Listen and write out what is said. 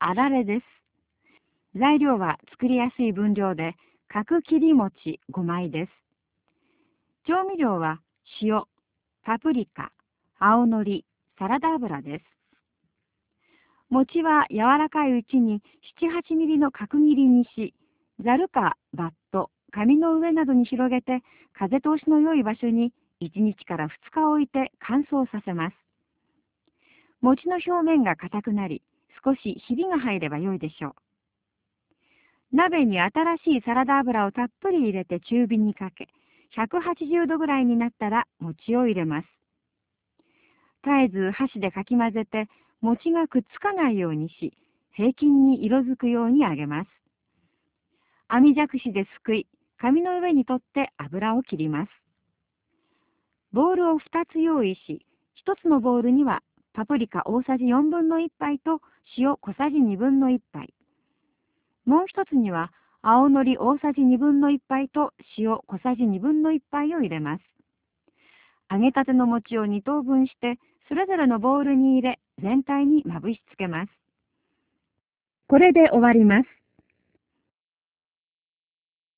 あられです。材料は作りやすい分量で、角切り餅5枚です。調味料は塩、パプリカ、青のり、サラダ油です。餅は柔らかいうちに7、8ミリの角切りにし、ざるかバット、紙の上などに広げて、風通しの良い場所に1日から2日置いて乾燥させます。餅の表面が硬くなり、少しひびが入れば良いでしょう。鍋に新しいサラダ油をたっぷり入れて中火にかけ、180度ぐらいになったら餅を入れます。絶えず箸でかき混ぜて、餅がくっつかないようにし、平均に色づくように揚げます。網じゃくしですくい、紙の上に取って油を切ります。ボウルを2つ用意し、1つのボウルにはパプリカ大さじ4分の1杯と塩小さじ2分の1杯。もう1つには青のり大さじ2分の1杯と塩小さじ2分の1杯を入れます。揚げたての餅を2等分して、それぞれのボウルに入れ、全体にまぶしつけます。これで終わります。